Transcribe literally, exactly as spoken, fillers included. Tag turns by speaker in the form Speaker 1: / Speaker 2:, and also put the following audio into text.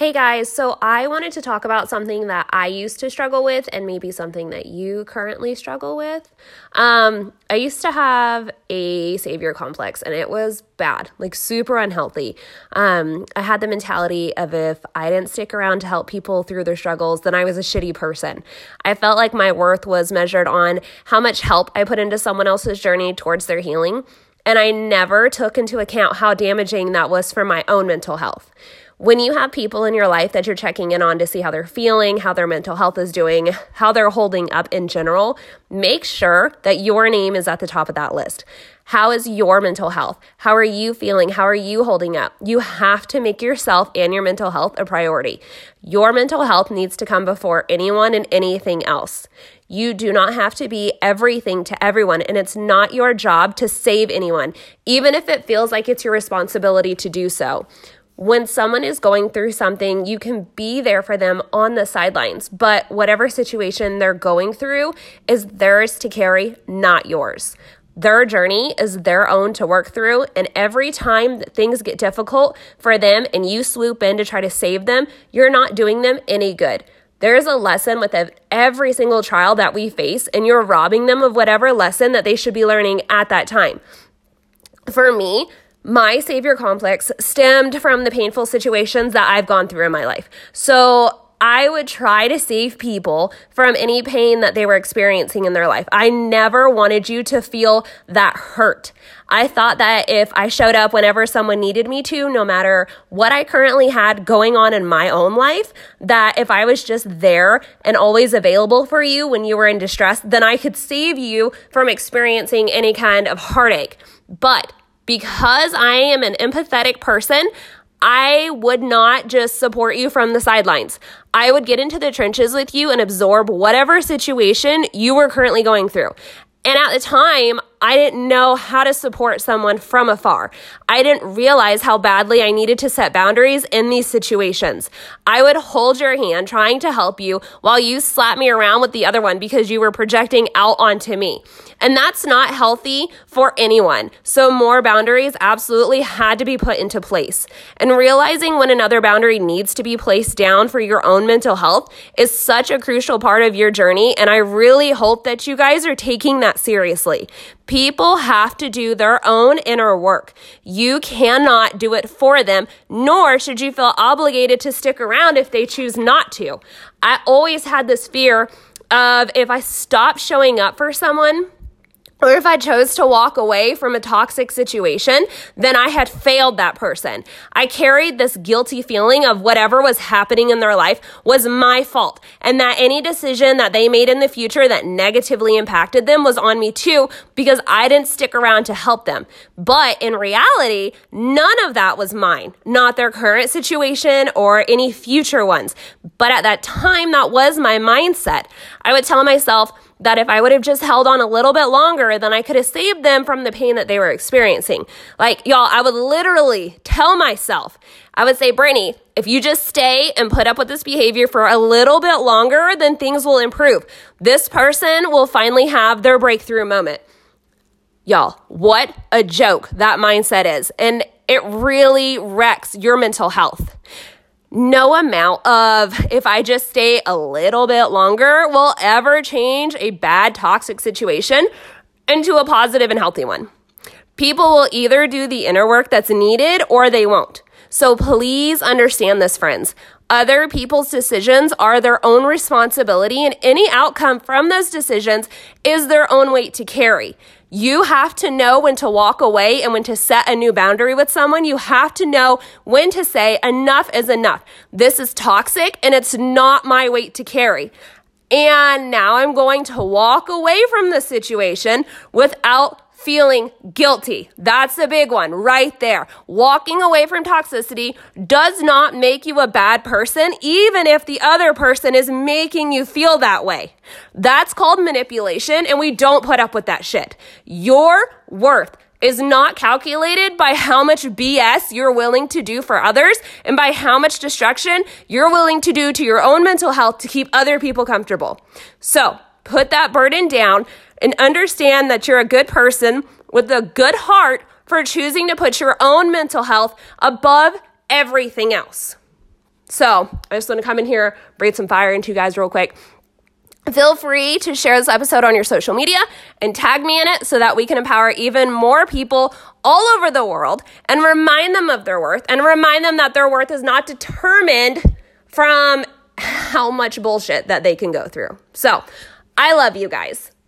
Speaker 1: Hey guys, so I wanted to talk about something that I used to struggle with and maybe something that you currently struggle with. Um, I used to have a savior complex and it was bad, like super unhealthy. Um, I had the mentality of if I didn't stick around to help people through their struggles, then I was a shitty person. I felt like my worth was measured on how much help I put into someone else's journey towards their healing. And I never took into account how damaging that was for my own mental health. When you have people in your life that you're checking in on to see how they're feeling, how their mental health is doing, how they're holding up in general, make sure that your name is at the top of that list. How is your mental health? How are you feeling? How are you holding up? You have to make yourself and your mental health a priority. Your mental health needs to come before anyone and anything else. You do not have to be everything to everyone, and it's not your job to save anyone, even if it feels like it's your responsibility to do so. When someone is going through something, you can be there for them on the sidelines, but whatever situation they're going through is theirs to carry, not yours. Their journey is their own to work through, and every time that things get difficult for them and you swoop in to try to save them, you're not doing them any good. There's a lesson with every single trial that we face, and you're robbing them of whatever lesson that they should be learning at that time. For me, my savior complex stemmed from the painful situations that I've gone through in my life. So I would try to save people from any pain that they were experiencing in their life. I never wanted you to feel that hurt. I thought that if I showed up whenever someone needed me to, no matter what I currently had going on in my own life, that if I was just there and always available for you when you were in distress, then I could save you from experiencing any kind of heartache. But because I am an empathetic person, I would not just support you from the sidelines. I would get into the trenches with you and absorb whatever situation you were currently going through. And at the time, I didn't know how to support someone from afar. I didn't realize how badly I needed to set boundaries in these situations. I would hold your hand trying to help you while you slap me around with the other one because you were projecting out onto me. And that's not healthy for anyone. So more boundaries absolutely had to be put into place. And realizing when another boundary needs to be placed down for your own mental health is such a crucial part of your journey. And I really hope that you guys are taking that seriously. People have to do their own inner work. You cannot do it for them, nor should you feel obligated to stick around if they choose not to. I always had this fear of if I stopped showing up for someone, or if I chose to walk away from a toxic situation, then I had failed that person. I carried this guilty feeling of whatever was happening in their life was my fault, and that any decision that they made in the future that negatively impacted them was on me too, because I didn't stick around to help them. But in reality, none of that was mine, not their current situation or any future ones. But at that time, that was my mindset. I would tell myself that if I would have just held on a little bit longer, then I could have saved them from the pain that they were experiencing. Like, y'all, I would literally tell myself, I would say, Brittany, if you just stay and put up with this behavior for a little bit longer, then things will improve. This person will finally have their breakthrough moment. Y'all, what a joke that mindset is. And it really wrecks your mental health. No amount of if I just stay a little bit longer will ever change a bad toxic situation into a positive and healthy one. People will either do the inner work that's needed or they won't. So please understand this, friends. Other people's decisions are their own responsibility, and any outcome from those decisions is their own weight to carry. You have to know when to walk away and when to set a new boundary with someone. You have to know when to say enough is enough. This is toxic and it's not my weight to carry. And now I'm going to walk away from the situation without feeling guilty. That's a big one right there. Walking away from toxicity does not make you a bad person, even if the other person is making you feel that way. That's called manipulation, and we don't put up with that shit. Your worth is not calculated by how much B S you're willing to do for others and by how much destruction you're willing to do to your own mental health to keep other people comfortable. So put that burden down and understand that you're a good person with a good heart for choosing to put your own mental health above everything else. So I just want to come in here, breathe some fire into you guys real quick. Feel free to share this episode on your social media and tag me in it so that we can empower even more people all over the world and remind them of their worth and remind them that their worth is not determined from how much bullshit that they can go through. So I love you guys.